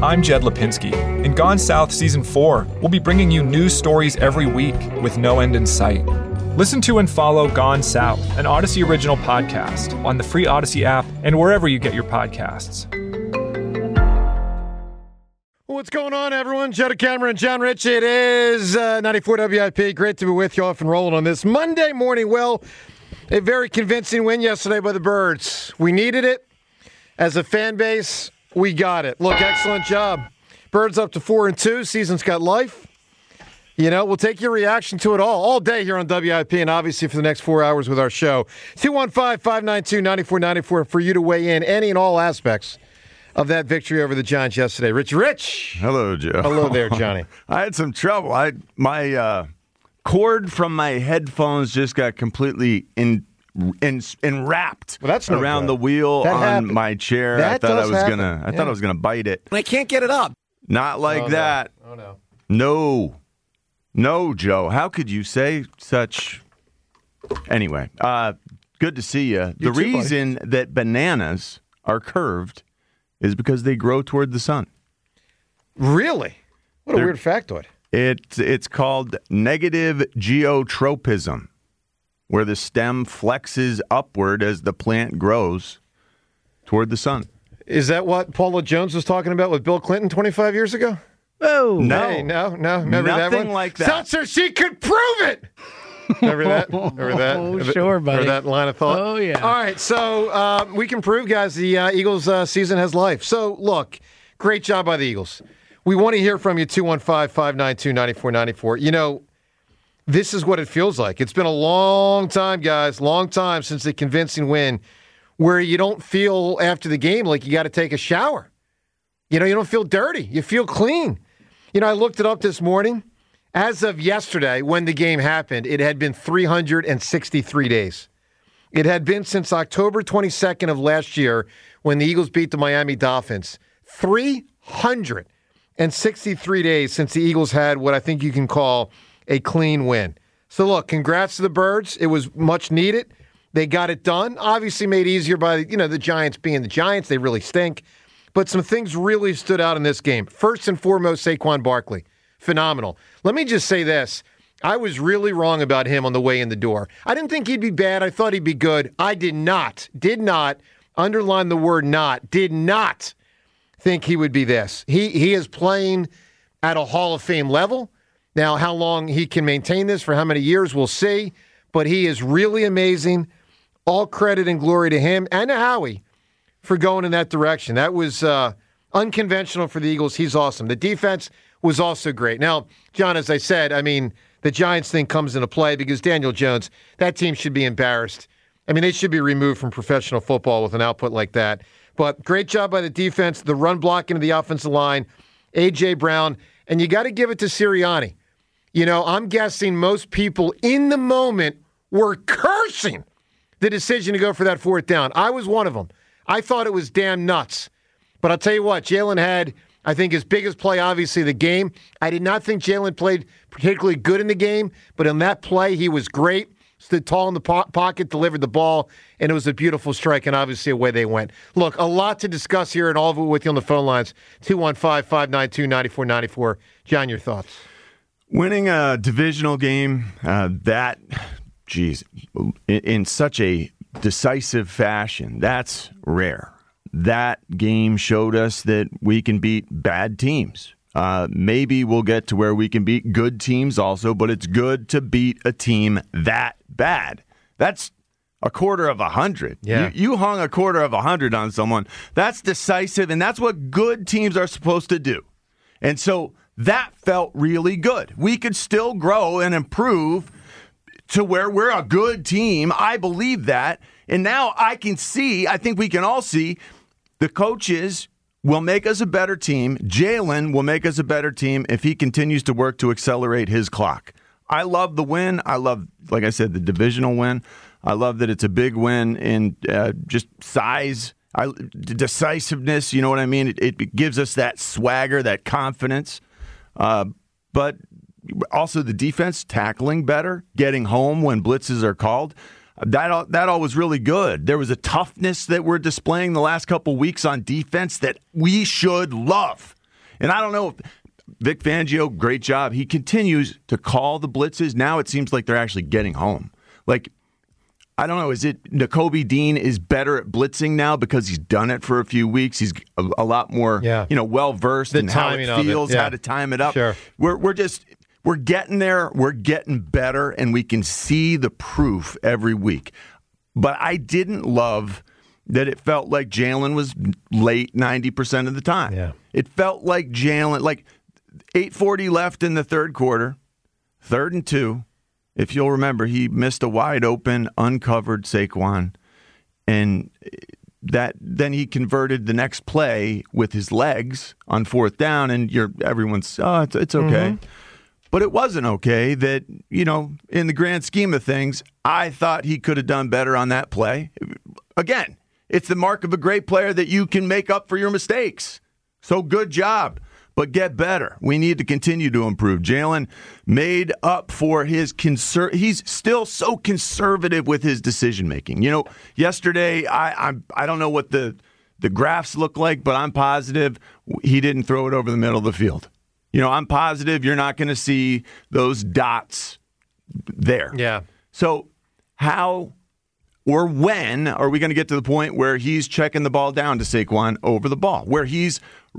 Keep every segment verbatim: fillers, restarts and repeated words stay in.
I'm Jed Lipinski. In Gone South Season four, we'll be bringing you news stories every week with no end in sight. Listen to and follow Gone South, an Odyssey original podcast, on the free Odyssey app and wherever you get your podcasts. What's going on, everyone? Jed Cameron, John Rich. It is uh, ninety-four W I P. Great to be with you off and rolling on this Monday morning. Well, a very convincing win yesterday by the Birds. We needed it. As a fan base, we got it. Look, excellent job. Birds up to four and two. Season's got life. You know, we'll take your reaction to it all, all day here on W I P and obviously for the next four hours with our show. two one five, five nine two, nine four nine four for you to weigh in any and all aspects of that victory over the Giants yesterday. Rich Rich. Hello, Joe. Hello there, Johnny. I had some trouble. I My uh, cord from my headphones just got completely in. In, enwrapped well, that's no around good. the wheel that on happened. my chair. That I thought I was happen. gonna. I yeah. thought I was gonna bite it. I can't get it up. Not like oh, that. No. Oh no. No, no, Joe. How could you say such? Anyway, uh, good to see you. You the too, reason buddy. that bananas are curved is because they grow toward the sun. Really? What a They're- weird factoid. It's it's called negative geotropism, where the stem flexes upward as the plant grows toward the sun. Is that what Paula Jones was talking about with Bill Clinton twenty-five years ago? Oh, No. Hey, no, no. Remember that Nothing one? like that. Seltzer, she could prove it. Remember that? Remember that? Oh, sure, buddy. Remember that line of thought? Oh, yeah. All right, so uh, we can prove, guys, the uh, Eagles uh, season has life. So, look, great job by the Eagles. We want to hear from you, two one five, five nine two, nine four nine four. You know, this is what it feels like. It's been a long time, guys, long time since the convincing win where you don't feel after the game like you got to take a shower. You know, you don't feel dirty. You feel clean. You know, I looked it up this morning. As of yesterday, when the game happened, it had been three hundred sixty-three days. It had been since October twenty-second of last year when the Eagles beat the Miami Dolphins. three hundred sixty-three days since the Eagles had what I think you can call a clean win. So, look, congrats to the Birds. It was much needed. They got it done. Obviously made easier by, you know, the Giants being the Giants. They really stink. But some things really stood out in this game. First and foremost, Saquon Barkley. Phenomenal. Let me just say this. I was really wrong about him on the way in the door. I didn't think he'd be bad. I thought he'd be good. I did not, did not, underline the word not, did not think he would be this. He, he is playing at a Hall of Fame level. Now, how long he can maintain this, for how many years, we'll see. But he is really amazing. All credit and glory to him and to Howie for going in that direction. That was uh, unconventional for the Eagles. He's awesome. The defense was also great. Now, John, as I said, I mean, the Giants thing comes into play because Daniel Jones, that team should be embarrassed. I mean, they should be removed from professional football with an output like that. But great job by the defense, the run blocking of the offensive line, A J. Brown, and you got to give it to Sirianni. You know, I'm guessing most people in the moment were cursing the decision to go for that fourth down. I was one of them. I thought it was damn nuts. But I'll tell you what, Jalen had, I think, his biggest play, obviously, the game. I did not think Jalen played particularly good in the game, but in that play, he was great. Stood tall in the po- pocket, delivered the ball, and it was a beautiful strike, and obviously away they went. Look, a lot to discuss here, and all of it with you on the phone lines. two one five, five nine two, nine four nine four. John, your thoughts? Winning a divisional game, uh, that, geez, in, in such a decisive fashion, that's rare. That game showed us that we can beat bad teams. Uh, maybe we'll get to where we can beat good teams also, but it's good to beat a team that bad. That's a quarter of a hundred. Yeah. You, you hung a quarter of a hundred on someone. That's decisive, and that's what good teams are supposed to do. And so that felt really good. We could still grow and improve to where we're a good team. I believe that. And now I can see, I think we can all see, the coaches will make us a better team. Jalen will make us a better team if he continues to work to accelerate his clock. I love the win. I love, like I said, the divisional win. I love that it's a big win in uh, just size, I, decisiveness. You know what I mean? It, it gives us that swagger, that confidence. Uh, but also the defense tackling better, getting home when blitzes are called. That all, that all was really good. There was a toughness that we're displaying the last couple weeks on defense that we should love. And I don't know if Vic Fangio, great job. He continues to call the blitzes. Now it seems like they're actually getting home. Like, I don't know, is it Nakobe Dean is better at blitzing now because he's done it for a few weeks? He's a, a lot more, yeah. you know, well-versed in how it feels, it. Yeah. how to time it up. Sure. We're, we're just, we're getting there. We're getting better, and we can see the proof every week. But I didn't love that it felt like Jalen was late ninety percent of the time. Yeah. It felt like Jalen, like eight forty left in the third quarter, third and two. If you'll remember, he missed a wide open, uncovered Saquon, and that then he converted the next play with his legs on fourth down, and you're everyone's oh it's, it's okay, mm-hmm. But it wasn't okay. That, you know, in the grand scheme of things, I thought he could have done better on that play. Again, it's the mark of a great player that you can make up for your mistakes. So good job. But get better. We need to continue to improve. Jalen made up for his conser- he's still so conservative with his decision making. You know, yesterday I I, I don't know what the the graphs look like, but I'm positive he didn't throw it over the middle of the field. You know, I'm positive you're not going to see those dots there. Yeah. So how or when are we going to get to the point where he's checking the ball down to Saquon over the ball, where he's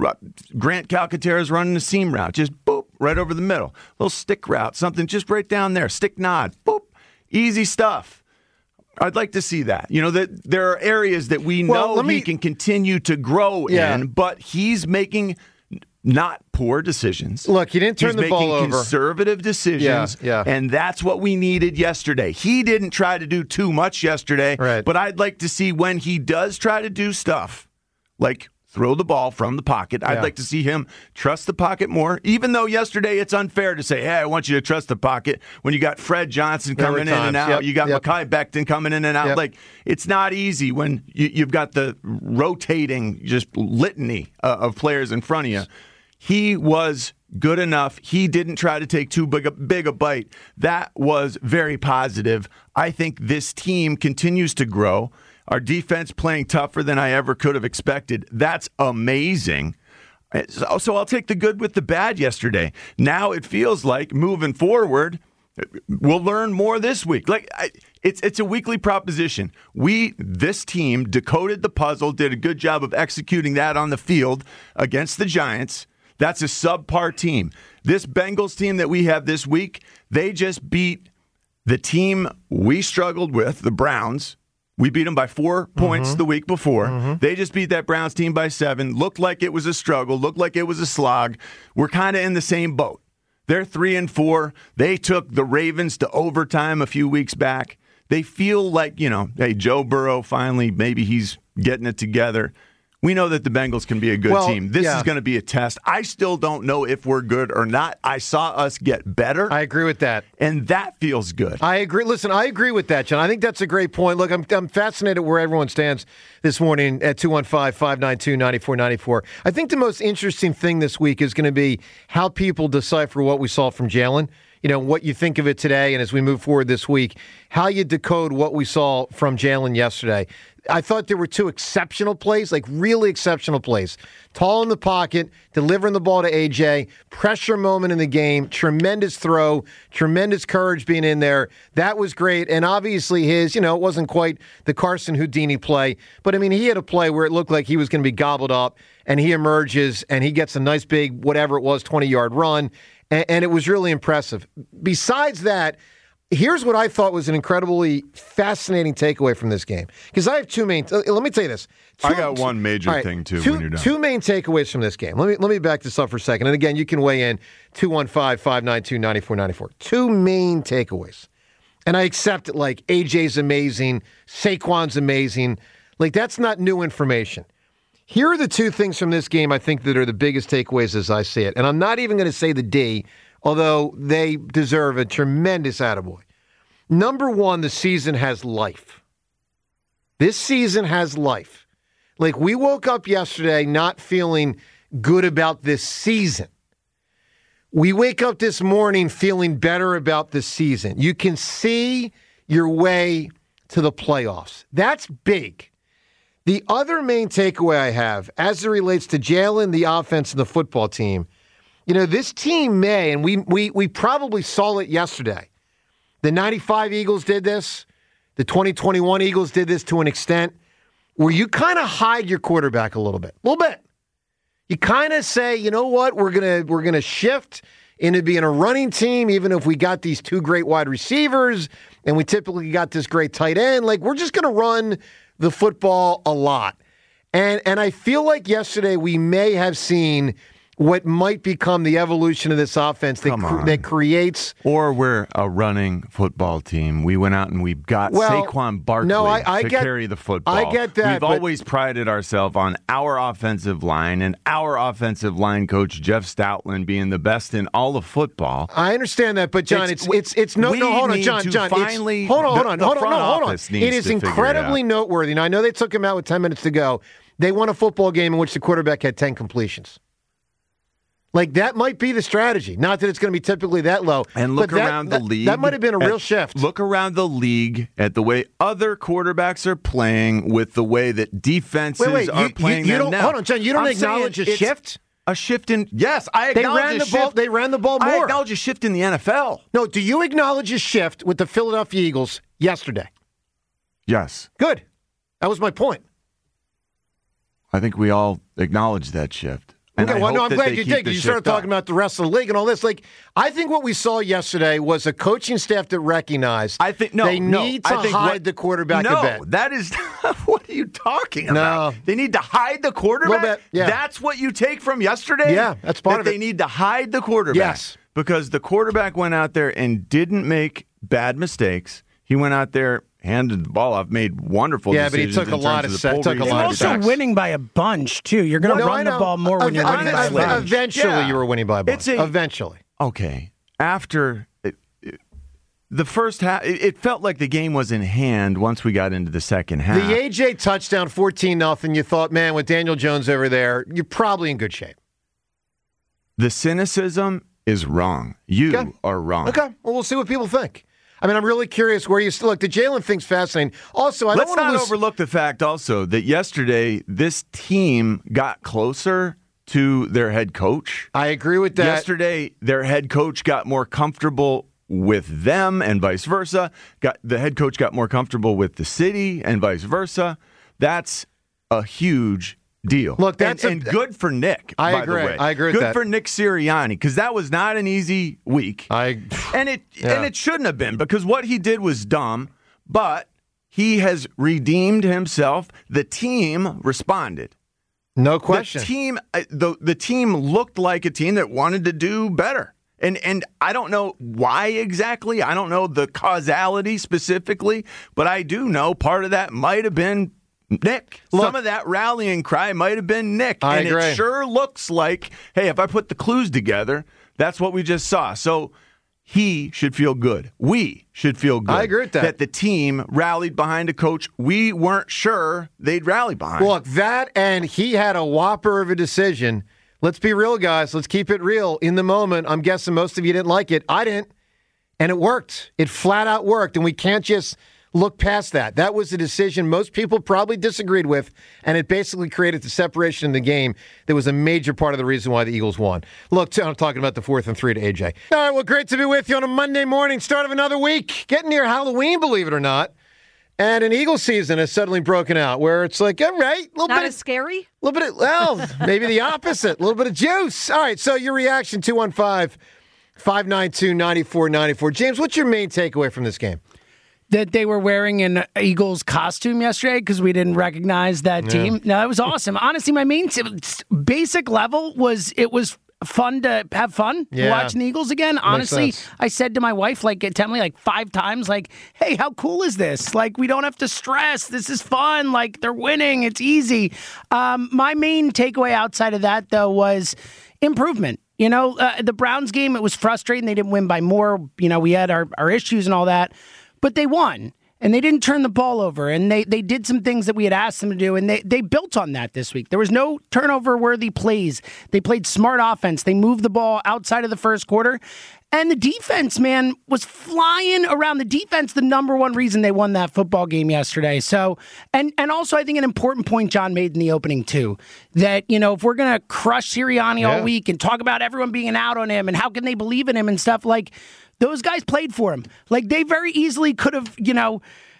Grant Calcaterra is running a seam route, just boop, right over the middle. Little stick route, something just right down there, stick nod, boop, easy stuff. I'd like to see that. You know, that there are areas that we well, know me, he can continue to grow yeah. in, but he's making not poor decisions. Look, he didn't turn he's the ball over. He's making conservative decisions, yeah, yeah. and that's what we needed yesterday. He didn't try to do too much yesterday, right. But I'd like to see when he does try to do stuff, like throw the ball from the pocket. I'd yeah. like to see him trust the pocket more, even though yesterday it's unfair to say, hey, I want you to trust the pocket when you got Fred Johnson coming in and out. Yep. You got yep. Mekhi Becton coming in and out. Yep. Like, it's not easy when you, you've got the rotating just litany uh, of players in front of you. He was good enough. He didn't try to take too big a, big a bite. That was very positive. I think this team continues to grow. Our defense playing tougher than I ever could have expected. That's amazing. So, so I'll take the good with the bad yesterday. Now it feels like moving forward, we'll learn more this week. Like I, it's it's a weekly proposition. We, this team, decoded the puzzle, did a good job of executing that on the field against the Giants. That's a subpar team. This Bengals team that we have this week, they just beat the team we struggled with, the Browns. We beat them by four points mm-hmm. the week before. Mm-hmm. They just beat that Browns team by seven. Looked like it was a struggle. Looked like it was a slog. We're kind of in the same boat. They're three and four. They took the Ravens to overtime a few weeks back. They feel like, you know, hey, Joe Burrow finally, maybe he's getting it together. We know that the Bengals can be a good well, team. This yeah. is going to be a test. I still don't know if we're good or not. I saw us get better. I agree with that. And that feels good. I agree. Listen, I agree with that, John. I think that's a great point. Look, I'm I'm fascinated where everyone stands this morning at two one five, five nine two, nine four nine four. I think the most interesting thing this week is going to be how people decipher what we saw from Jalen. You know, what you think of it today, and as we move forward this week, how you decode what we saw from Jalen yesterday. I thought there were two exceptional plays, like really exceptional plays. Tall in the pocket, delivering the ball to A J, pressure moment in the game, tremendous throw, tremendous courage being in there. That was great. And obviously his, you know, it wasn't quite the Carson Houdini play, but I mean, he had a play where it looked like he was going to be gobbled up, and he emerges and he gets a nice big, whatever it was, twenty-yard run, and, and it was really impressive. Besides that, here's what I thought was an incredibly fascinating takeaway from this game. Because I have two main... Uh, let me tell you this. Two, I got one major right, thing, too, two, when you're done. Two main takeaways from this game. Let me let me back this up for a second. And again, you can weigh in two one five, five nine two, nine four nine four. Two main takeaways. And I accept it, like, A J's amazing, Saquon's amazing. Like, that's not new information. Here are the two things from this game I think that are the biggest takeaways as I see it. And I'm not even going to say the D, although they deserve a tremendous attaboy. Number one, the season has life. This season has life. Like, we woke up yesterday not feeling good about this season. We wake up this morning feeling better about this season. You can see your way to the playoffs. That's big. The other main takeaway I have, as it relates to Jalen, the offense, and the football team, you know, this team may, and we we we probably saw it yesterday. The ninety-five Eagles did this. The twenty twenty-one Eagles did this to an extent where you kind of hide your quarterback a little bit. A little bit. You kind of say, you know what, we're gonna we're gonna shift into being a running team, even if we got these two great wide receivers and we typically got this great tight end. Like, we're just gonna run the football a lot. And and I feel like yesterday we may have seen what might become the evolution of this offense that, cr- that creates... Or we're a running football team. We went out and we got well, Saquon Barkley no, I, I to get, carry the football. I get that. We've but, always prided ourselves on our offensive line and our offensive line coach, Jeff Stoutland, being the best in all of football. I understand that, but John, it's it's it's, it's no we no hold on, need John, to John. Finally, it's, hold on, hold on, the, hold the on, no, hold on. It is incredibly it noteworthy. Now I know they took him out with ten minutes to go. They won a football game in which the quarterback had ten completions. Like, that might be the strategy. Not that it's going to be typically that low. And look but that, around the that, league. That might have been a at, real shift. Look around the league at the way other quarterbacks are playing with the way that defenses wait, wait, are you, playing you, you them don't, now. Hold on, John. You don't I'm acknowledge a it's shift? A shift in... Yes, I They acknowledge ran a the shift. ball. They ran the ball more. I acknowledge a shift in the N F L. No, do you acknowledge a shift with the Philadelphia Eagles yesterday? Yes. Good. That was my point. I think we all acknowledge that shift. And okay, I well, no, hope I'm that glad they you keep did. the You started shift talking up. about the rest of the league and all this. Like, I think what we saw yesterday was a coaching staff that recognized I think no, they no, need to I think hide what, the quarterback no, a bit. that is what are you talking about? No. They need to hide the quarterback. Little bit, yeah. That's what you take from yesterday. Yeah, that's part that of it. They need to hide the quarterback. Yes, because the quarterback went out there and didn't make bad mistakes. He went out there, handed the ball off, made wonderful yeah, but he decisions. took a in lot terms of the set, pull took a reads. lot You're of also sacks. winning by a bunch, too. You're going to No, run I the know. ball more when you're Ev- winning by a ev- bunch. Eventually, Yeah. you were winning by a bunch. It's a- Eventually. Okay. After it, it, the first half, it, it felt like the game was in hand once we got into the second half. The A J touchdown, fourteen nothing. You thought, man, with Daniel Jones over there, you're probably in good shape. The cynicism is wrong. You Okay. are wrong. Okay. Well, we'll see what people think. I mean, I'm really curious where you still look. The Jalen thing's fascinating. Also, I Let's don't want not to lose. overlook the fact also that yesterday this team got closer to their head coach. I agree with that. Yesterday, their head coach got more comfortable with them and vice versa. Got the head coach got more comfortable with the city and vice versa. That's a huge deal. Look, that's and, a- and good for Nick. I by agree. The way. I agree with Good that. for Nick Sirianni because that was not an easy week. I and it Yeah. and it shouldn't have been because what he did was dumb. But he has redeemed himself. The team responded. no question. The team, uh, the the team looked like a team that wanted to do better, and and I don't know why exactly. I don't know the causality specifically, but I do know part of that might have been Nick. Look, Some of that rallying cry might have been Nick, I and agree. it sure looks like, hey, if I put the clues together, that's what we just saw. So. He should feel good. We should feel good. I agree with that. That the team rallied behind a coach we weren't sure they'd rally behind. Look, that and he had a whopper of a decision. Let's be real, guys. Let's keep it real. In the moment, I'm guessing most of you didn't like it. I didn't. And it worked. It flat out worked. And we can't just look past that. That was a decision most people probably disagreed with, and it basically created the separation in the game that was a major part of the reason why the Eagles won. Look, I'm talking about the fourth and three to A J. All right, well, great to be with you on a Monday morning, start of another week. Getting near Halloween, believe it or not. And an Eagle season has suddenly broken out where it's like, all right, a little Not bit as of, scary? little bit of, well, maybe the opposite, a little bit of juice. All right, so your reaction, two one five, five nine two, nine four nine four. James, what's your main takeaway from this game? That they were wearing an Eagles costume yesterday because we didn't recognize that team. No, it was awesome. Honestly, my main t- basic level was it was fun to have fun Yeah. watching the Eagles again. Honestly, sense. I said to my wife, like, at Emily, like five times, like, hey, how cool is this? Like, we don't have to stress. This is fun. Like, they're winning. It's easy. Um, my main takeaway outside of that, though, was improvement. You know, uh, the Browns game, it was frustrating. They didn't win by more. You know, we had our, our issues and all that. But they won, and they didn't turn the ball over, and they they did some things that we had asked them to do, and they, they built on that this week. There was no turnover-worthy plays. They played smart offense. They moved the ball outside of the first quarter, And the defense, man, was flying around. The defense, the number one reason they won that football game yesterday. So, and and also I think an important point John made in the opening too, that, you know, if we're going to crush Sirianni yeah. all week and talk about everyone being out on him and how can they believe in him and stuff, like, those guys played for him. Like, they very easily could have, you know,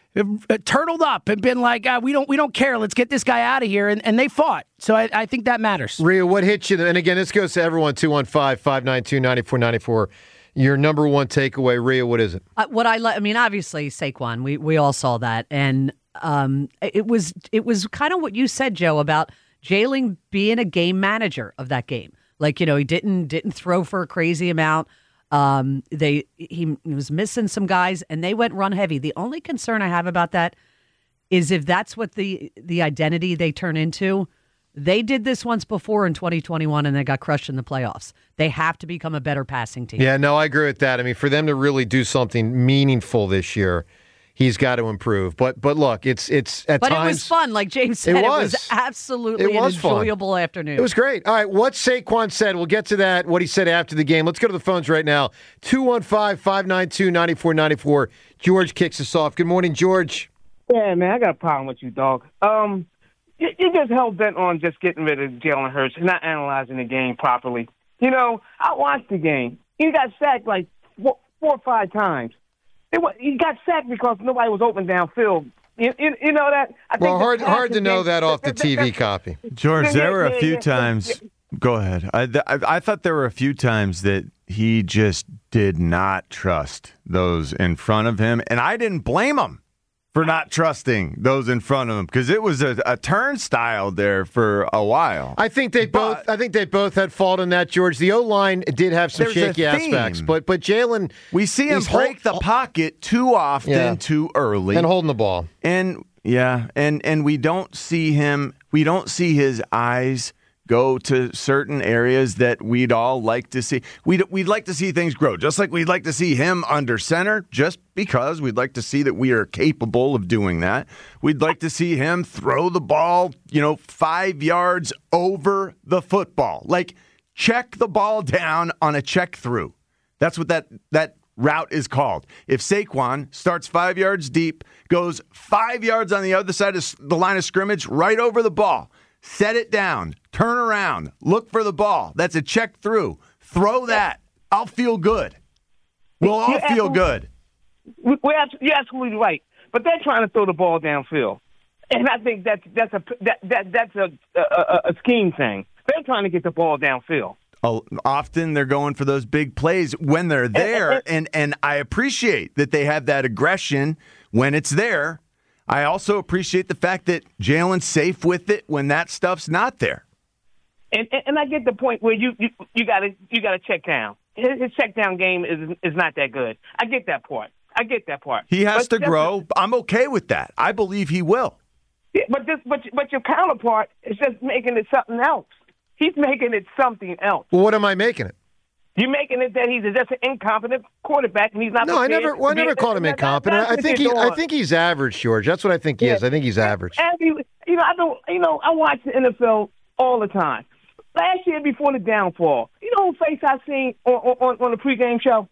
turtled up and been like, ah, we don't we don't care. Let's get this guy out of here. And, and they fought. So I, I think that matters. Rhea, what hit you? And again, this goes to everyone, two one five, five nine two, nine four nine four. Your number one takeaway, Rhea, what is it? Uh, what I like, I mean, obviously Saquon, we we all saw that, and um, it was it was kind of what you said, Joe, about Jalen being a game manager of that game. Like, you know, he didn't didn't throw for a crazy amount. Um, they he, he was missing some guys, and they went run heavy. The only concern I have about that is if that's what the the identity they turn into. They did this once before in twenty twenty-one, and they got crushed in the playoffs. They have to become a better passing team. Yeah, no, I agree with that. I mean, for them to really do something meaningful this year, he's got to improve. But but look, it's it's at but times. But it was fun, like James said. It It was, was absolutely it was an enjoyable fun. afternoon. It was great. All right, what Saquon said. We'll get to that. What he said after the game. Let's go to the phones right now. two one five, five nine two, nine four nine four. George kicks us off. Good morning, George. Yeah, man, I got a problem with you, dog. Um. You just hell bent on just getting rid of Jalen Hurts and not analyzing the game properly. You know, I watched the game. He got sacked like four, four or five times. It was, he got sacked because nobody was open downfield. You, you, you know that? I well, think hard hard to know game, that off the that, T V that, copy. George, there were a yeah, few yeah, times. yeah. Go ahead. I, I I thought there were a few times that he just did not trust those in front of him, and I didn't blame him for not trusting those in front of him, because it was a, a turnstile there for a while. I think they but, both. I think they both had fault in that, George. The O line did have some shaky aspects, but but Jalen, we see him break hold, the pocket too often, yeah. too early, and holding the ball. And yeah, and and we don't see him. We don't see his eyes go to certain areas that we'd all like to see. We'd, we'd like to see things grow, just like we'd like to see him under center, just because we'd like to see that we are capable of doing that. We'd like to see him throw the ball, you know, five yards over the football. Like, check the ball down on a check through. That's what that that route is called. If Saquon starts five yards deep, goes five yards on the other side of the line of scrimmage, right over the ball, set it down, turn around, look for the ball. That's a check through. Throw that. I'll feel good. We'll all you're feel good. We're, you're absolutely right. But they're trying to throw the ball downfield. And I think that's that's a that, that that's a, a, a scheme thing. They're trying to get the ball downfield. Often they're going for those big plays when they're there, and, and, and I appreciate that they have that aggression when it's there. I also appreciate the fact that Jalen's safe with it when that stuff's not there. And and, and I get the point where you you, you got to you got to check down. His, his check down game is is not that good. I get that part. I get that part. He has but to grow. I'm okay with that. I believe he will. Yeah, but this but but your counterpart is just making it something else. He's making it something else. Well, what am I making it? You're making it that he's just an incompetent quarterback, and he's not. No, I never. Well, I never called him incompetent. I think he. I think he's average, George. That's what I think he yeah. is. I think he's average. And he, you know, I don't. You know, I watch the N F L all the time. Last year, before the downfall, you know who face I seen on on, on the pregame show?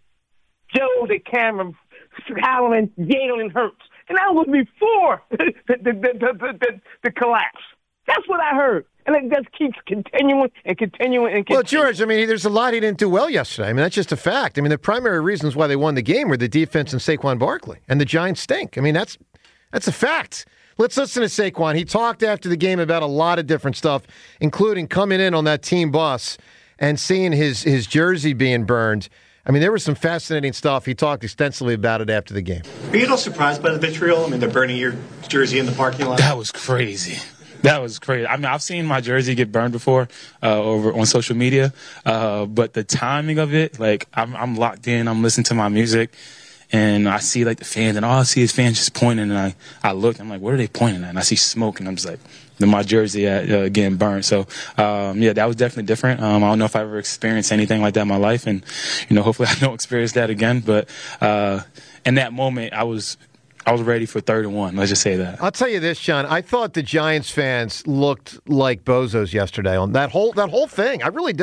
Joe the camera howling, Jalen Hurts, and that was before the the the, the, the, the, the collapse. That's what I heard. And it just keeps continuing and continuing and continuing. Well, George, I mean, there's a lot he didn't do well yesterday. I mean, that's just a fact. I mean, the primary reasons why they won the game were the defense and Saquon Barkley. And the Giants stink. I mean, that's that's a fact. Let's listen to Saquon. He talked after the game about a lot of different stuff, including coming in on that team bus and seeing his, his jersey being burned. I mean, there was some fascinating stuff. He talked extensively about it after the game. Are you at all surprised by the vitriol? I mean, they're burning your jersey in the parking lot. That was crazy. That was crazy. I mean, I've seen my jersey get burned before uh, over on social media, uh, but the timing of it, like, I'm, I'm locked in. I'm listening to my music, and I see, like, the fans, and all I see is fans just pointing, and I, I look, I'm like, what are they pointing at? And I see smoke, and I'm just like, then my jersey at, uh, getting burned. So, um, yeah, that was definitely different. Um, I don't know if I ever experienced anything like that in my life, and, you know, hopefully I don't experience that again. But uh, in that moment, I was – I was ready for third and one. Let's just say that. I'll tell you this, John. I thought the Giants fans looked like bozos yesterday on that whole that whole thing. I really do.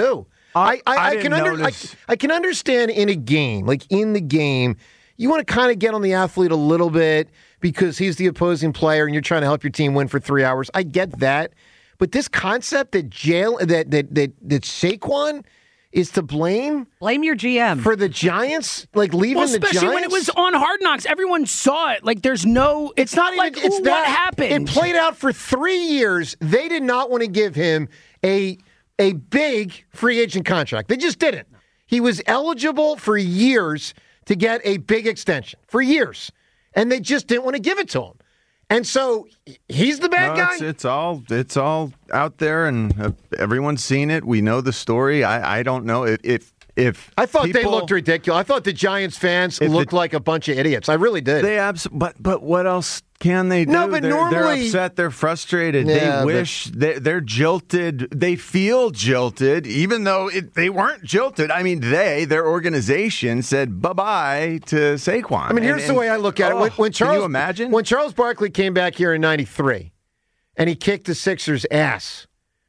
I, I, I I didn't can under, I, notice. I can understand in a game, like in the game, you want to kind of get on the athlete a little bit because he's the opposing player and you're trying to help your team win for three hours. I get that. But this concept that jail that that that, that Saquon is to blame Blame your G M. for the Giants, like leaving Well, the Giants. especially when it was on Hard Knocks, everyone saw it. Like, there's no. It's, It's not like even. It's what that happened. It played out for three years. They did not want to give him a a big free agent contract. They just didn't. He was eligible for years to get a big extension for years, and they just didn't want to give it to him. And so he's the bad No, guy. It's, it's all it's all out there, and uh, everyone's seen it. We know the story. I, I don't know if if, if I thought they people- looked ridiculous. I thought the Giants fans If looked the- like a bunch of idiots. I really did. They abs- but but what else can they do? No, but they're, they're normally- upset. They're frustrated. Yeah, they but- wish they, they're jilted. They feel jilted, even though it, they weren't jilted. I mean, they their organization said bye bye to Saquon. I mean, here's And- the and- way I look at it. When, oh, when Charles, can you imagine? when Charles Barkley came back here in ninety-three and he kicked the Sixers' ass,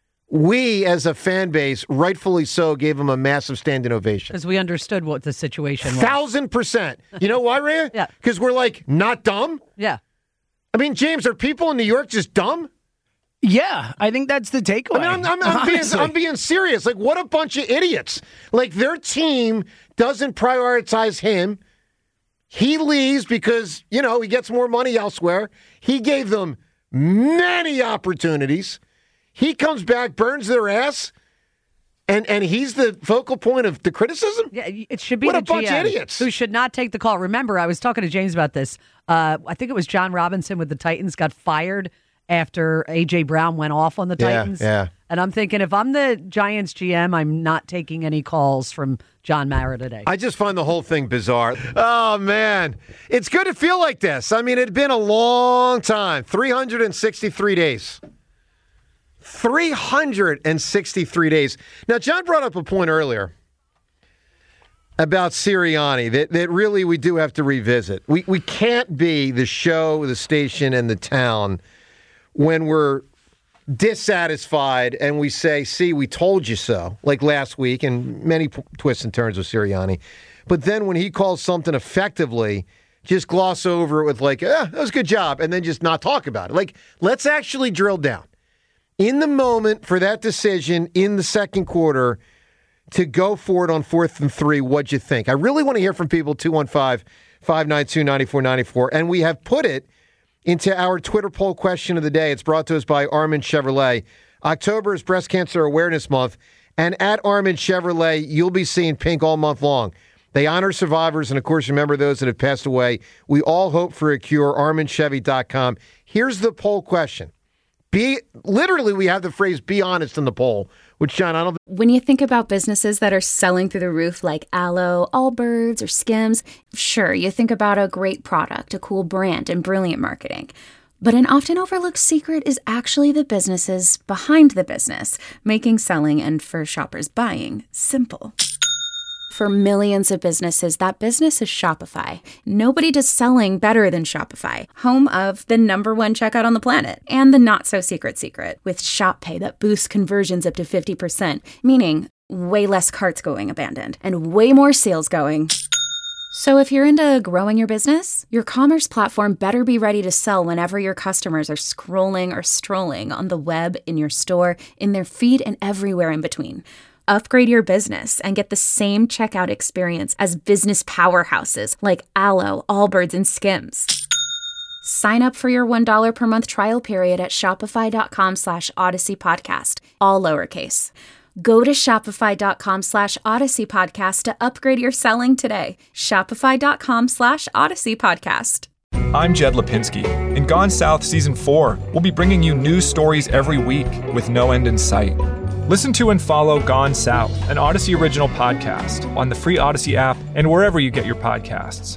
we as a fan base, rightfully so, gave him a massive standing ovation. Because we understood what the situation was. Thousand percent. You know why, Rhea? Yeah. Because we're like, not dumb? Yeah. I mean, James, are people in New York just dumb? Yeah, I think that's the takeaway. I mean, I'm, I'm, I'm, being, honestly. I'm being serious. Like, what a bunch of idiots. Like, their team doesn't prioritize him. He leaves because, you know, he gets more money elsewhere. He gave them many opportunities. He comes back, burns their ass, and, and he's the focal point of the criticism? Yeah, it should be What the a bunch G M of idiots. who should not take the call. Remember, I was talking to James about this. Uh, I think it was John Robinson with the Titans got fired after A J Brown went off on the Yeah, Titans. yeah. And I'm thinking, if I'm the Giants G M, I'm not taking any calls from John Mara today. I just find the whole thing bizarre. Oh, man. It's good to feel like this. I mean, it had been a long time. three hundred sixty-three days. three hundred sixty-three days. Now, John brought up a point earlier about Sirianni that, that really we do have to revisit. We, we can't be the show, the station, and the town when we're dissatisfied and we say, see, we told you so, like last week, and many p- twists and turns with Sirianni. But then when he calls something effectively, just gloss over it with like, eh, that was a good job, and then just not talk about it. Like, let's actually drill down. In the moment for that decision in the second quarter to go for it on fourth and three, what'd you think? I really want to hear from people, two one five, five nine two, nine four nine four. And we have put it into our Twitter poll question of the day. It's brought to us by Armin Chevrolet. October is Breast Cancer Awareness Month, and at Armin Chevrolet, you'll be seeing pink all month long. They honor survivors and, of course, remember those that have passed away. We all hope for a cure. armin chevy dot com. Here's the poll question. Be literally, we have the phrase "be honest" in the poll, which, John, I don't. When you think about businesses that are selling through the roof like Aloe, Allbirds, or Skims, sure, you think about a great product, a cool brand, and brilliant marketing. But an often overlooked secret is actually the businesses behind the business, making selling and for shoppers buying simple. For millions of businesses, that business is Shopify. Nobody does selling better than Shopify, home of the number one checkout on the planet and the not-so-secret secret with Shop Pay that boosts conversions up to fifty percent, meaning way less carts going abandoned and way more sales going. So if you're into growing your business, your commerce platform better be ready to sell whenever your customers are scrolling or strolling on the web, in your store, in their feed, and everywhere in between. Upgrade your business and get the same checkout experience as business powerhouses like Aloe, Allbirds, and Skims. Sign up for your one dollar per month trial period at shopify.com slash Odyssey Podcast, all lowercase. Go to shopify.com slash Odyssey Podcast to upgrade your selling today. Shopify.com slash Odyssey Podcast. I'm Jed Lipinski. In Gone South Season four, we'll be bringing you news stories every week with no end in sight. Listen to and follow Gone South, an Odyssey original podcast, on the free Odyssey app and wherever you get your podcasts.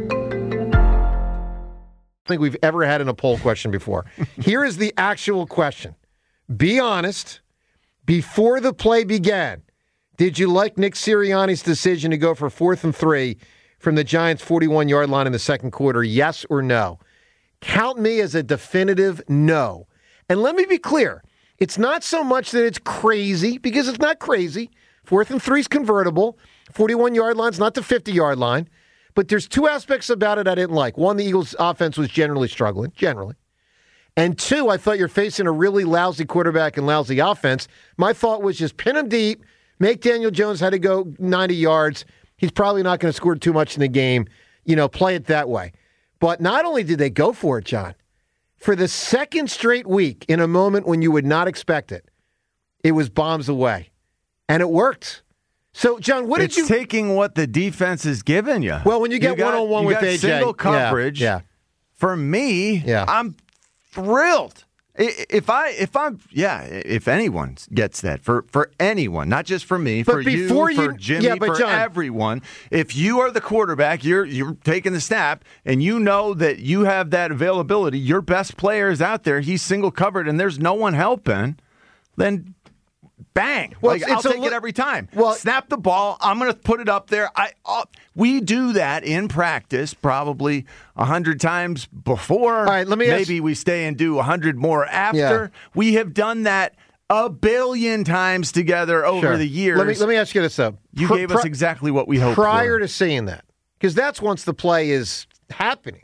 I think we've ever had in a poll question before. Here is the actual question. Be honest. Before the play began, did you like Nick Sirianni's decision to go for fourth and three from the Giants' forty-one-yard line in the second quarter? Yes or no? Count me as a definitive no. And let me be clear. It's not so much that it's crazy, because it's not crazy, Fourth and three's convertible. forty-one-yard line's not the fifty-yard line. But there's two aspects about it I didn't like. One, the Eagles' offense was generally struggling, generally. And two, I thought you're facing a really lousy quarterback and lousy offense. My thought was just pin him deep, make Daniel Jones had to go ninety yards. He's probably not going to score too much in the game. You know, play it that way. But not only did they go for it, John, for the second straight week in a moment when you would not expect it, it was bombs away. And it worked. So, John, what it's did you... It's taking what the defense is giving you. Well, when you get you got, one-on-one you with got A J... single coverage. Yeah, yeah. For me, yeah. I'm thrilled. If I, if I'm, yeah, if anyone gets that, for, for anyone, not just for me, but for you, you, for Jimmy, yeah, but for John, everyone, if you are the quarterback, you're you're taking the snap, and you know that you have that availability, your best player is out there, he's single covered, and there's no one helping, then bang. Well, like, it's, I'll it's take li- it every time. Well, snap the ball. I'm going to put it up there. I uh, we do that in practice probably a hundred times before. All right, let me ask- maybe we stay and do a hundred more after. Yeah. We have done that a billion times together over sure. the years. Let me let me ask you this though. You Pr- gave us pr- exactly what we hoped prior for. to seeing that, because that's once the play is happening.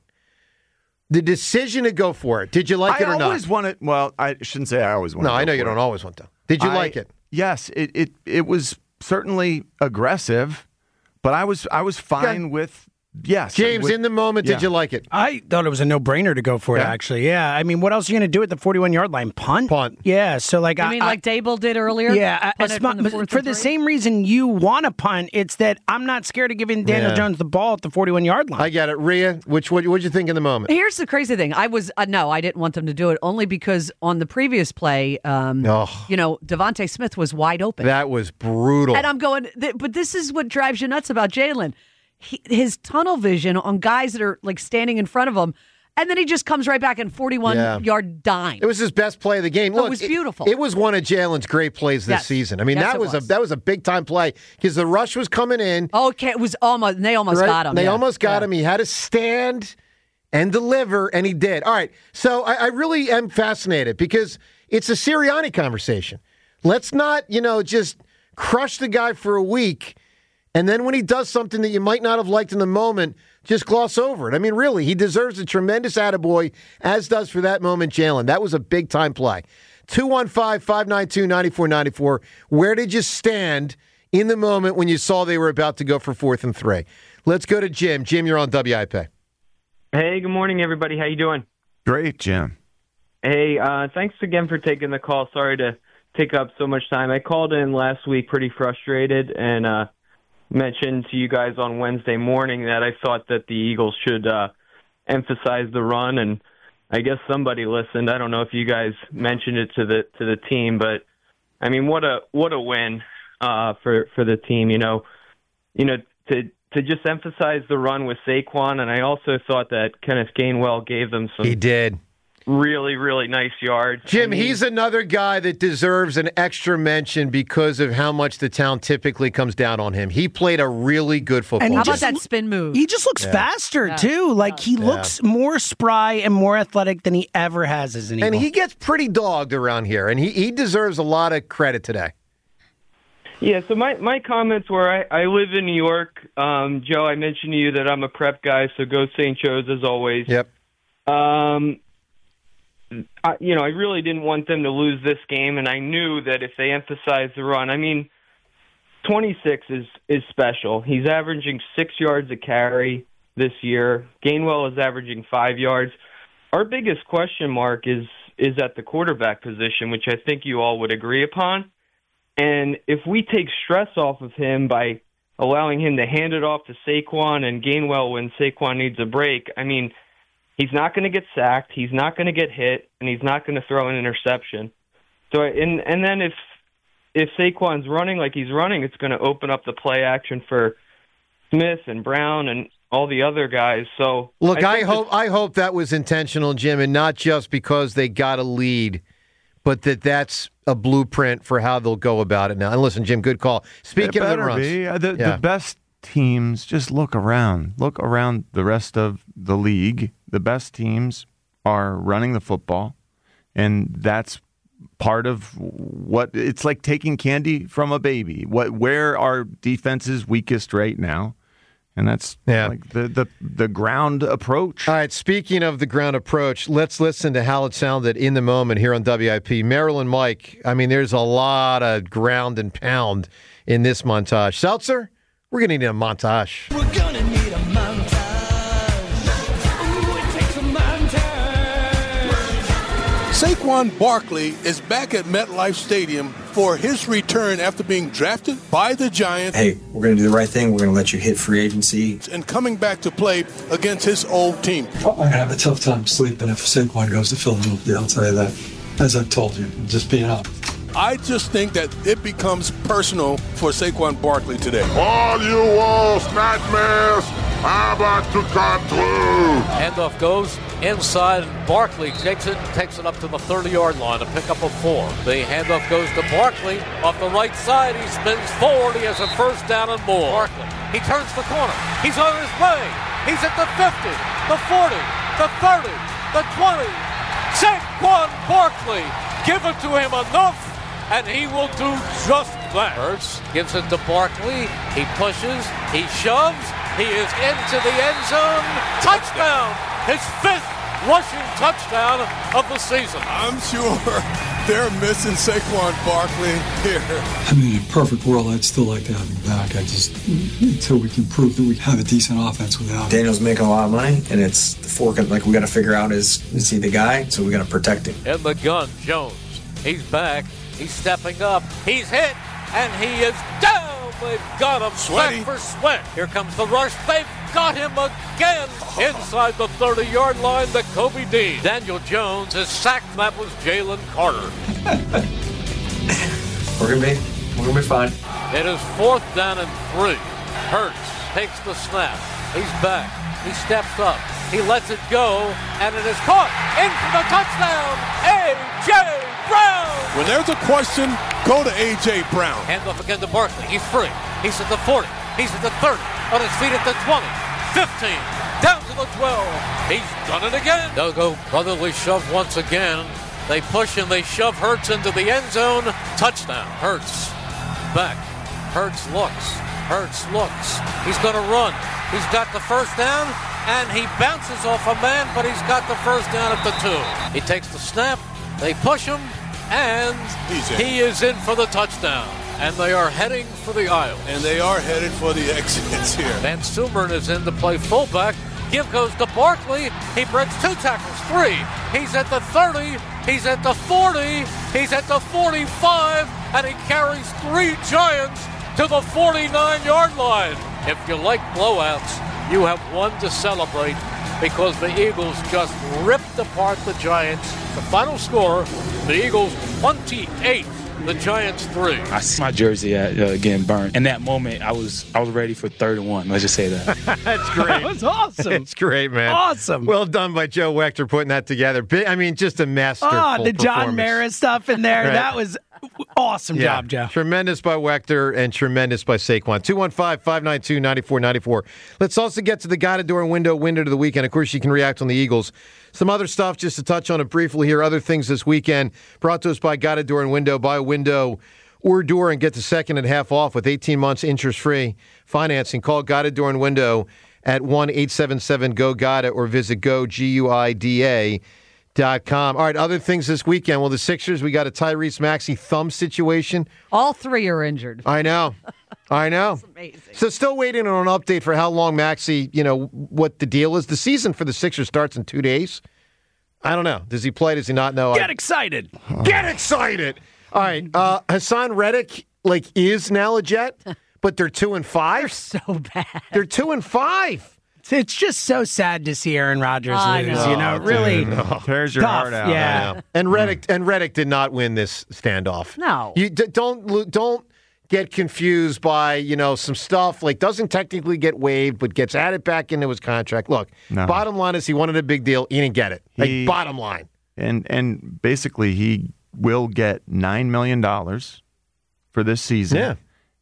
The decision to go for it. Did you like I it or not? I always want it. Well, I shouldn't say I always want. No, to I know go you for don't it. always want to. Did you I, like it? Yes, it, it it was certainly aggressive, but I was I was fine Okay. with yes. James, with, in the moment, yeah. did you like it? I thought it was a no-brainer to go for it, Yeah. actually. Yeah. I mean, what else are you going to do at the forty-one-yard line? Punt? Punt. Yeah. So, like, I I mean, I, like Dable did earlier? Yeah, I- Punt I it sm- from the but fourth for and the three? same reason you want to punt, it's that I'm not scared of giving Daniel Yeah. Jones the ball at the forty-one-yard line. I get it. Rhea, which what what'd you think in the moment? Here's the crazy thing. I was, uh, no, I didn't want them to do it only because on the previous play, um, Oh. you know, Devontae Smith was wide open. That was brutal. And I'm going, th- but this is what drives you nuts about Jalen. He, his tunnel vision on guys that are like standing in front of him, and then he just comes right back in forty-one-yard Yeah. dime. It was his best play of the game. Oh, it Look, was beautiful. It, it was one of Jalen's great plays this Yes. season. I mean, Yes, that it was, was. a that was a big time play because the rush was coming in. Okay, it was almost, they almost right? got him. They yeah. almost got Yeah. him. He had to stand and deliver, and he did. All right. So I, I really am fascinated because it's a Sirianni conversation. Let's not, you know, just crush the guy for a week, and then when he does something that you might not have liked in the moment, just gloss over it. I mean, really, he deserves a tremendous attaboy, as does for that moment Jalen. That was a big-time play. two one five, five nine two, nine four nine four. Where did you stand in the moment when you saw they were about to go for fourth and three? Let's go to Jim. Jim, you're on W I P. Hey, good morning, everybody. How you doing? Great, Jim. Hey, uh, thanks again for taking the call. Sorry to take up so much time. I called in last week pretty frustrated and uh, mentioned to you guys on Wednesday morning that I thought that the Eagles should uh, emphasize the run, and I guess somebody listened. I don't know if you guys mentioned it to the to the team, but I mean, what a what a win uh, for for the team. You know, you know to to just emphasize the run with Saquon, and I also thought that Kenneth Gainwell gave them some. He did. Really, really nice yards. Jim, I mean, he's another guy that deserves an extra mention because of how much the town typically comes down on him. He played a really good football And How game. about that spin move? He just looks Yeah. faster, Yeah. too. Like, he Yeah. looks more spry and more athletic than he ever has as an Eagle. And he gets pretty dogged around here, and he, he deserves a lot of credit today. Yeah, so my, my comments were I, I live in New York. Um, Joe, I mentioned to you that I'm a prep guy, so go Saint Joe's as always. Yep. Um, I, you know, I really didn't want them to lose this game, and I knew that if they emphasized the run, I mean, twenty-six is, is special. He's averaging six yards a carry this year. Gainwell is averaging five yards. Our biggest question mark is is at the quarterback position, which I think you all would agree upon. And if we take stress off of him by allowing him to hand it off to Saquon and Gainwell when Saquon needs a break, I mean, he's not going to get sacked, he's not going to get hit, and he's not going to throw an interception. So, and and then if if Saquon's running like he's running, it's going to open up the play action for Smith and Brown and all the other guys. So Look, I, think hope I hope that was intentional, Jim, and not just because they got a lead, but that that's a blueprint for how they'll go about it now. And listen, Jim, good call. Speaking it of the better runs, be. Uh, The, yeah. the best teams, just look around. Look around the rest of the league. The best teams are running the football, and that's part of what it's like taking candy from a baby. What where are defenses weakest right now? And that's yeah. like the, the the ground approach. All right, speaking of the ground approach, let's listen to how it sounded in the moment here on W I P. Maryland Mike, I mean, there's a lot of ground and pound in this montage. Seltzer, we're going to need a montage. We're going to need a montage. Ooh, it takes a montage. Saquon Barkley is back at MetLife Stadium for his return after being drafted by the Giants. Hey, we're going to do the right thing. We're going to let you hit free agency. And coming back to play against his old team. I'm going to have a tough time sleeping if Saquon goes to Philadelphia, I'll tell you that. As I've told you, just being honest. I just think that it becomes personal for Saquon Barkley today. All you worst nightmares are about to come true. Handoff goes inside. Barkley takes it, takes it up to the thirty-yard line to pick up a four. The handoff goes to Barkley off the right side. He spins forward. He has a first down and more. Barkley, he turns the corner. He's on his way. He's at the fifty, the forty, the thirty, the twenty. Saquon Barkley, give it to him enough, and he will do just that. Hurts gives it to Barkley. He pushes. He shoves. He is into the end zone. Touchdown! His fifth rushing touchdown of the season. I'm sure they're missing Saquon Barkley here. I mean, in a perfect world, I'd still like to have him back. I just, until we can prove that we have a decent offense without him. Daniel's making a lot of money, and it's the fork. Like, we got to figure out is, is he the guy? So we got to protect him. In the gun, Jones. He's back. He's stepping up. He's hit, and he is down. They've got him. Sweaty. Back for Sweat. Here comes the rush. They've got him again inside the thirty-yard line to Kobe Dean. Daniel Jones is sacked. That was Jalen Carter. We're gonna be, we're gonna be fine. It is fourth down and three. Hurts takes the snap. He's back. He steps up. He lets it go, and it is caught in for the touchdown. A J Brown. When there's a question, go to A J Brown. Handoff again to Barkley. He's free. He's at the forty. He's at the thirty. On his feet at the twenty. fifteen. Down to the twelve. He's done it again. They'll go brotherly shove once again. They push and they shove Hurts into the end zone. Touchdown. Hurts. Back. Hurts looks. Hurts looks. He's going to run. He's got the first down, and he bounces off a man, but he's got the first down at the two. He takes the snap. They push him, and he is in for the touchdown. And they are heading for the aisle. And they are headed for the exits here. Van Sumeren is in to play fullback. Give goes to Barkley. He breaks two tackles, three. He's at the thirty. He's at the forty. He's at the forty-five. And he carries three Giants to the forty-nine-yard line. If you like blowouts, you have one to celebrate because the Eagles just ripped apart the Giants. The final score, the Eagles twenty-eight, the Giants three. I see my jersey at, uh, getting burned. In that moment, I was I was ready for third and one. Let's just say that. That's great. That was awesome. It's great, man. Awesome. Well done by Joe Wechter putting that together. I mean, just a masterful Oh, the John performance. Mara stuff in there. Right. That was awesome Yeah. job, Joe. Tremendous by Wechter and tremendous by Saquon. two one five, five nine two, nine four nine four. Let's also get to the guided door and window, window to the weekend. Of course, you can react on the Eagles. Some other stuff just to touch on it briefly here. Other things this weekend brought to us by Guided Door and Window. Buy a window or door and get the second and half off with eighteen months interest-free financing. Call Guided Door and Window at one eight seven seven G O G U I D A or visit go, G U I D A dot com. All right, other things this weekend. Well, the Sixers, we got a Tyrese Maxey thumb situation. All three are injured. I know. I know. That's amazing. So still waiting on an update for how long Maxey, you know, what the deal is. The season for the Sixers starts in two days. I don't know. Does he play? Does he not know? Get I, excited. Get excited. All right. Uh, Hassan Reddick, like, is now a Jet, but they're two and five. They're so bad. They're two and five. It's just so sad to seeAaron Rodgers I lose. know. You know, Oh, really dude, no. Tears your tough. heart out. Yeah. I know. And Reddick and Reddick did not win this standoff. No. You d- don't lo- don't get confused by, you know, some stuff like doesn't technically get waived but gets added back into his contract. Look, No. bottom line is he wanted a big deal. He didn't get it. Like He- bottom line. And and basically, he will get nine million dollars for this season. Yeah.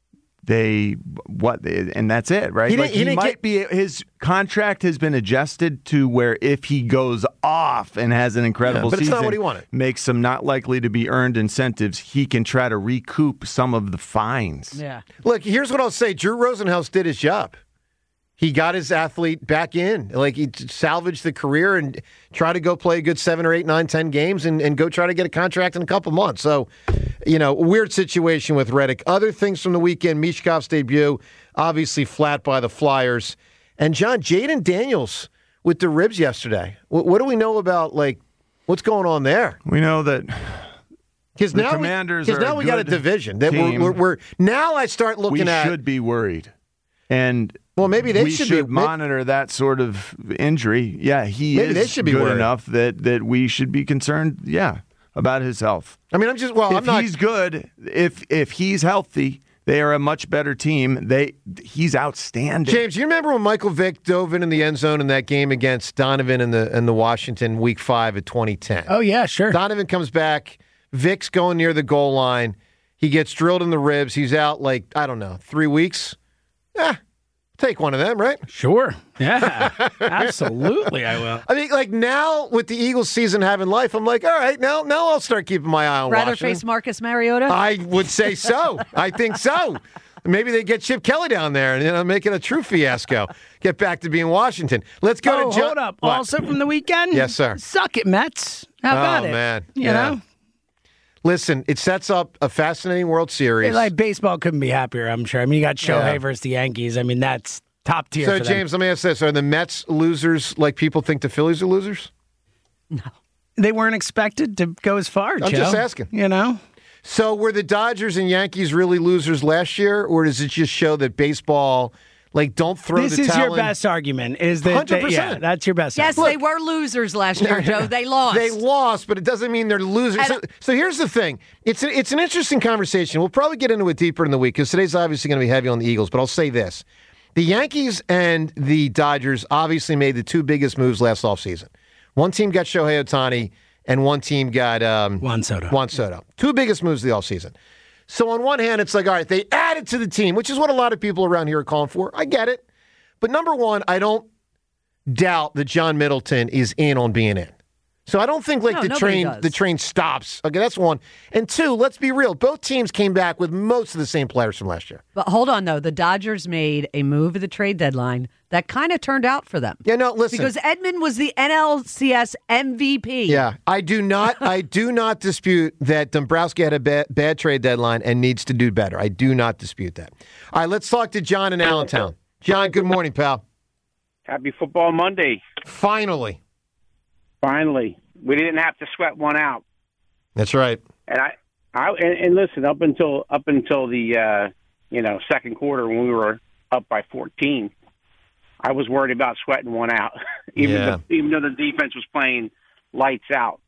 they what and that's it, right? He like didn't- he he didn't might get- be his contract has been adjusted to where if he goes off and has an incredible Yeah, but it's season, not what he wanted. makes some not likely to be earned incentives, he can try to recoup some of the fines. Yeah. Look, here's what I'll say. Drew Rosenhaus did his job. He got his athlete back in. Like, he salvaged the career and tried to go play a good seven or eight, nine, ten games and, and go try to get a contract in a couple months. So, you know, weird situation with Reddick. Other things from the weekend, Mishkov's debut, obviously flat by the Flyers. And, John, Jaden Daniels with the ribs yesterday. What, what do we know about, like, what's going on there? We know that Because the now, Commanders we, 'cause are now a we got a good division. That we're, team. we're, we're Now I start looking we at... should be worried. And well, maybe they we should, should be monitor that sort of injury. Yeah, he Maybe is they should be good worried. enough that, that we should be concerned, yeah, about his health. I mean, I'm just, well, if I'm not... he's good, if if he's healthy, they are a much better team. They He's outstanding. James, you remember when Michael Vick dove in in the end zone in that game against Donovan in the in the Washington Week Five of twenty ten? Oh yeah, sure. Donovan comes back. Vick's going near the goal line. He gets drilled in the ribs. He's out like I don't know, three weeks. Yeah, take one of them, right? Sure. Yeah, absolutely. I will. I mean, like now with the Eagles season having life, I'm like, all right, now now I'll start keeping my eye on Rather Washington. face Marcus Mariota? I would say so. I think so. Maybe they get Chip Kelly down there and you know, make it a true fiasco. Get back to being Washington. Let's go Oh, to John. hold up. What? Also from the weekend? Yes, sir. Suck it, Mets. How about oh, it? man. You yeah. know? Listen, it sets up a fascinating World Series. Like baseball couldn't be happier, I'm sure. I mean, you got Shohei Yeah. versus the Yankees. I mean, that's top tier so, for them. James, let me ask this. Are the Mets losers like people think the Phillies are losers? They weren't expected to go as far, I'm Joe. just asking. You know? So were the Dodgers and Yankees really losers last year, or does it just show that baseball, like, don't throw This the is towel your in? best argument. Is that, that- one hundred percent. yeah, that's your best Yes, argument. they were losers last year, Joe. They lost. They lost, but it doesn't mean they're losers. And- So, so here's the thing. It's, a, it's an interesting conversation. We'll probably get into it deeper in the week because today's obviously going to be heavy on the Eagles, but I'll say this. The Yankees and the Dodgers obviously made the two biggest moves last offseason. One team got Shohei Ohtani, and one team got um, Juan Soto. Juan Soto. Two biggest moves of the offseason. So on one hand, it's like, all right, they added to the team, which is what a lot of people around here are calling for. I get it. But number one, I don't doubt that John Middleton is in on being in. So I don't think like No, the nobody train does. the train stops. Okay, that's one. And two, let's be real. Both teams came back with most of the same players from last year. But hold on, though. The Dodgers made a move at the trade deadline that kind of turned out for them. Yeah, no, listen. Because Edmund was the N L C S M V P. Yeah, I do not. I do not dispute that Dombrowski had a bad, bad trade deadline and needs to do better. I do not dispute that. All right, let's talk to John in Allentown. John, good morning, pal. Happy Football Monday. Finally, Finally. We didn't have to sweat one out. that's right. And I, I and, and listen, up until up until the uh, you know, second quarter when we were up by fourteen, I was worried about sweating one out. even Yeah. though, even though the defense was playing lights out.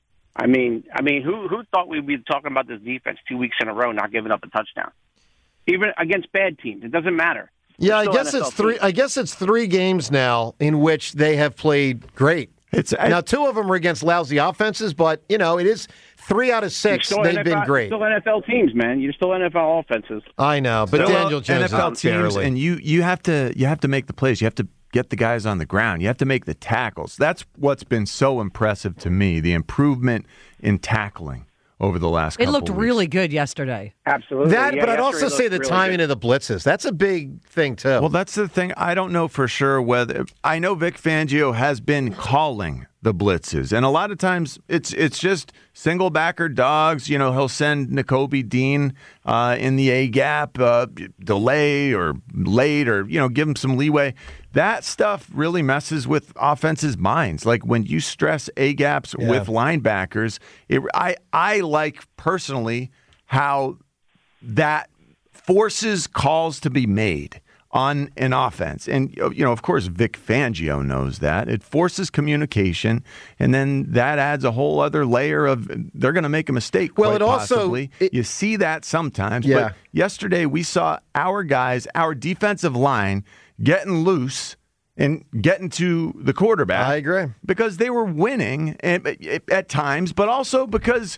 I mean, I mean, who who thought we'd be talking about this defense two weeks in a row not giving up a touchdown? Even against bad teams, it doesn't matter. Yeah, I Still guess N F L it's three. team. I guess it's three games now in which they have played great. It's now two of them are against lousy offenses, but you know it is three out of six. You're still They've N F L been great. Still N F L teams, man. You're still N F L offenses. I know, but Still Daniel Jones N F L is teams, barely. and you you have to you have to make the plays. You have to get the guys on the ground. You have to make the tackles. That's what's been so impressive to me. The improvement in tackling over the last. It couple looked weeks. really good yesterday. Absolutely. That, Yeah, but I'd yesterday also say looked the really timing good. of the blitzes. That's a big thing too. Well, that's the thing. I don't know for sure whether I know Vic Fangio has been calling the blitzes, and a lot of times it's it's just single backer dogs. You know, he'll send Nakobe Dean uh, in the A gap, uh, delay or late, or you know, give him some leeway. That stuff really messes with offenses' minds. Like when you stress A gaps Yeah. with linebackers, it, I I like personally how that forces calls to be made on an offense. And, you know, of course, Vic Fangio knows that. It forces communication, and then that adds a whole other layer of they're going to make a mistake, Well, quite it also- possibly. it- you see that sometimes. Yeah. But yesterday we saw our guys, our defensive line, getting loose and getting to the quarterback. I agree. Because they were winning and, at times, but also because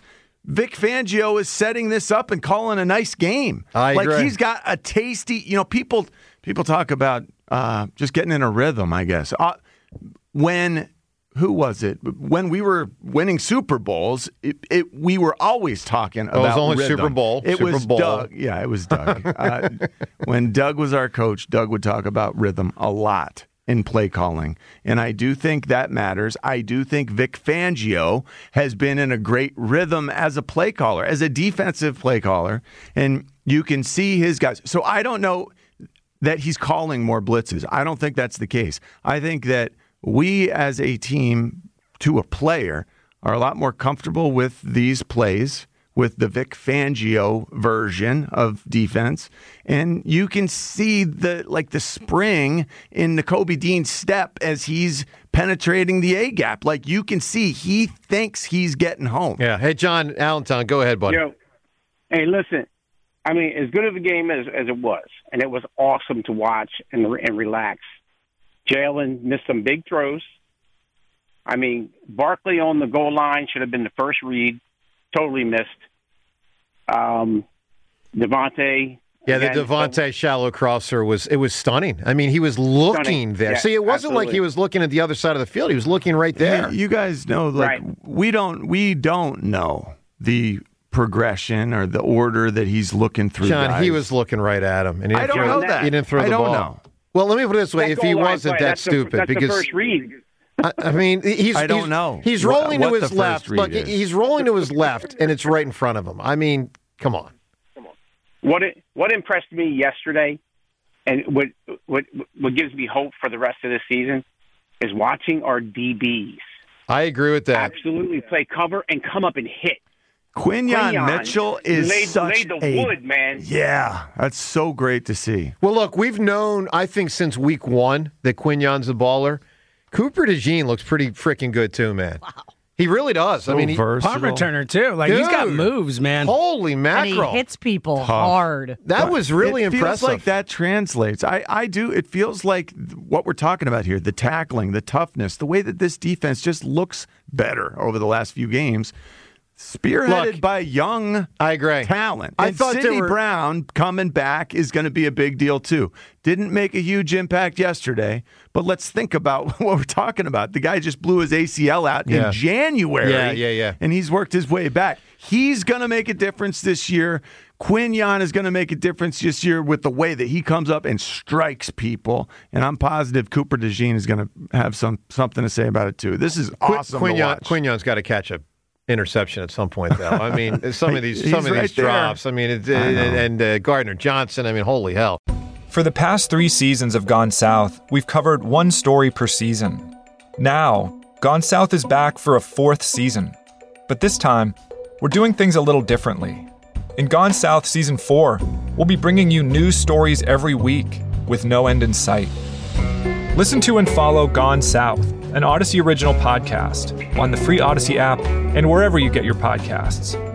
Vic Fangio is setting this up and calling a nice game. I like agree. he's got a tasty, you know, people people talk about uh, just getting in a rhythm, I guess. Uh, when who was it? When we were winning Super Bowls, it, it we were always talking Oh, it was about only rhythm. Super Bowl. It Super was Bowl. Doug. Yeah, it was Doug. uh, when Doug was our coach, Doug would talk about rhythm a lot in play calling. And I do think that matters. I do think Vic Fangio has been in a great rhythm as a play caller, as a defensive play caller. And you can see his guys. So I don't know that he's calling more blitzes. I don't think that's the case. I think that we as a team to a player are a lot more comfortable with these plays, with the Vic Fangio version of defense. And you can see the like the spring in Nakobe Dean's step as he's penetrating the A gap. Like you can see he thinks he's getting home. Yeah. Hey, John Allentown, go ahead, buddy. Yo, hey, listen. I mean, as good of a game as, as it was, and it was awesome to watch and, and relax. Jalen missed some big throws. I mean, Barkley on the goal line should have been the first read. Totally missed. Um, Devontae. Yeah, the again, Devontae shallow crosser was it was stunning. I mean, he was looking Stunning. there. Yeah, See, it wasn't like absolutely. he was looking at the other side of the field. He was looking right there. Hey, you guys know, like Right. we don't we don't know the progression or the order that he's looking through. John, guys. he was looking right at him. And he I didn't don't throw, know that. He didn't throw I the don't ball. know. Well, let me put it this way: that if he goal line wasn't play, that that's the- stupid, that's because the first read. I, I mean, he's I don't he's, know He's what- rolling what to the his first left. read Look, is. he's rolling to his left, and it's right in front of him. I mean, come on. What it, what impressed me yesterday, and what what what gives me hope for the rest of the season, is watching our D Bs I agree with that. absolutely play cover and come up and hit. Quinyon, Quinyon Mitchell is laid, such laid the a wood, man. yeah. That's so great to see. Well, look, we've known, I think, since week one that Quinyon's a baller. Cooper DeJean looks pretty freaking good too, man. Wow. He really does. So I mean, he, versatile. Punt returner, too. Like, he's got Dude. moves, man. holy And mackerel. he hits people Tough. hard. that was really it impressive. Feels like that translates. I, I do. It feels like what we're talking about here: the tackling, the toughness, the way that this defense just looks better over the last few games. Spearheaded Look, by young I agree. talent. I and thought they Sidney were- Brown coming back is going to be a big deal too. Didn't make a huge impact yesterday, but let's think about what we're talking about. The guy just blew his A C L out Yeah. in January. Yeah, yeah, yeah. And he's worked his way back. He's going to make a difference this year. Quinyon is going to make a difference this year with the way that he comes up and strikes people. And I'm positive Cooper DeJean is going to have some something to say about it too. This is awesome to Quinyon, watch. Quinyon's got to catch a interception at some point, though. I mean, some of these He's some of right these there. drops. I mean, it, I know. and uh, Gardner Johnson. I mean, holy hell. For the past three seasons of Gone South, we've covered one story per season. Now, Gone South is back for a fourth season. But this time, we're doing things a little differently. In Gone South Season four, we'll be bringing you new stories every week with no end in sight. Listen to and follow Gone South, an Odyssey original podcast, on the free Odyssey app and wherever you get your podcasts.